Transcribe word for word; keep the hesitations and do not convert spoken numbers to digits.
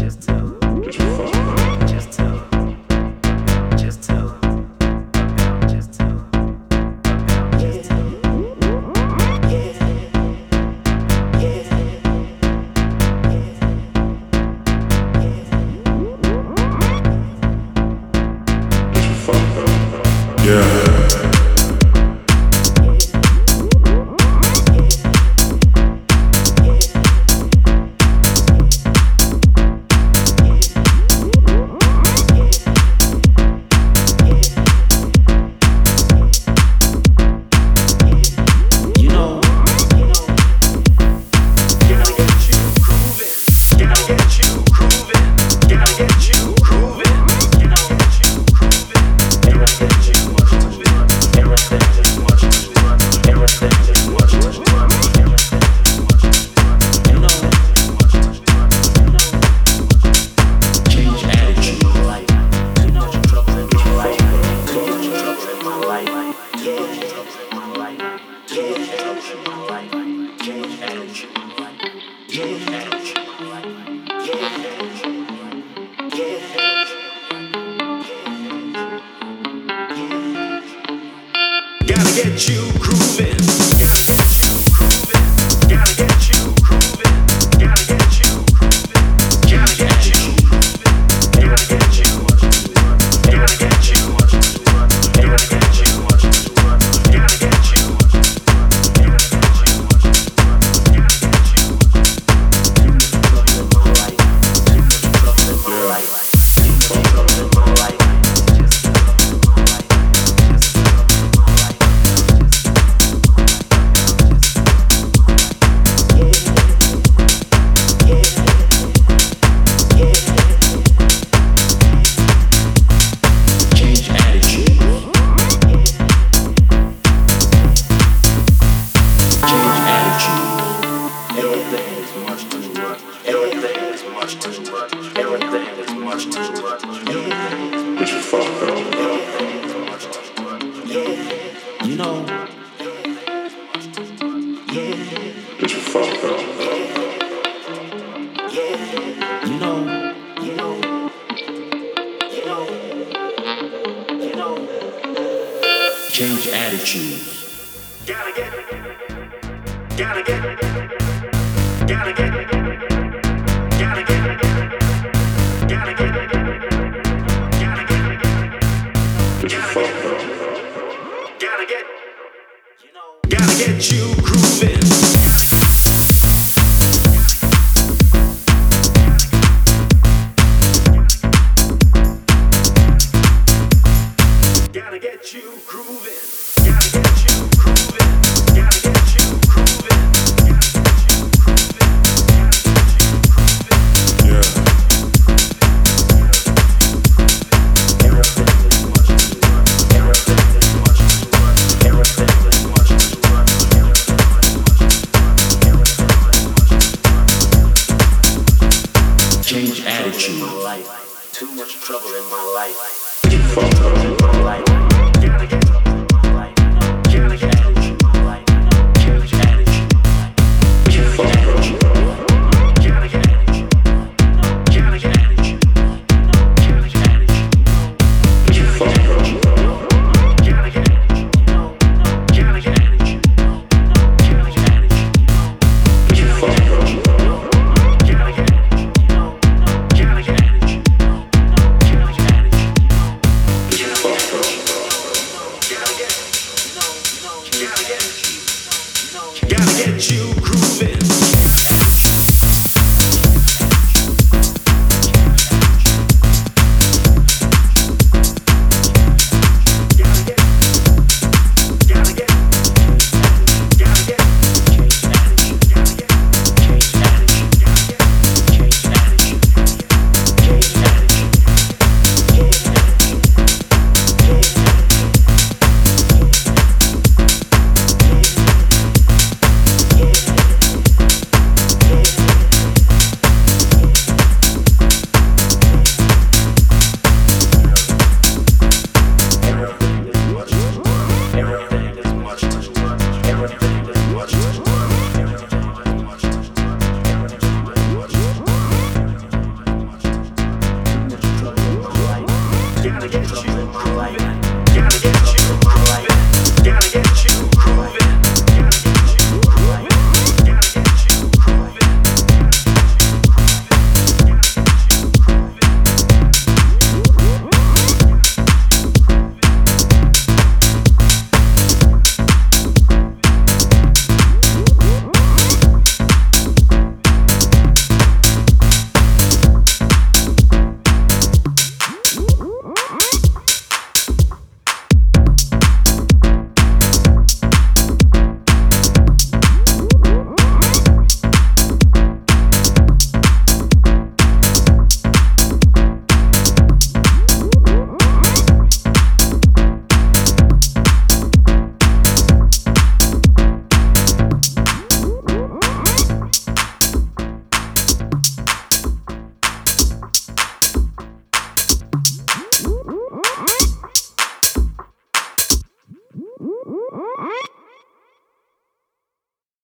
Change attitude. Gotta get, gotta get, gotta get, gotta get, gotta get, gotta get, gotta get, you know, gotta get you grooving. Gotta get you grooving. Gotta get you grooving. Gotta get you grooving. Yeah. Everything is much too much. Everything is much too much. Everything is much too much. Change attitude. Too much trouble in my life. Too much trouble in my life. Gotta get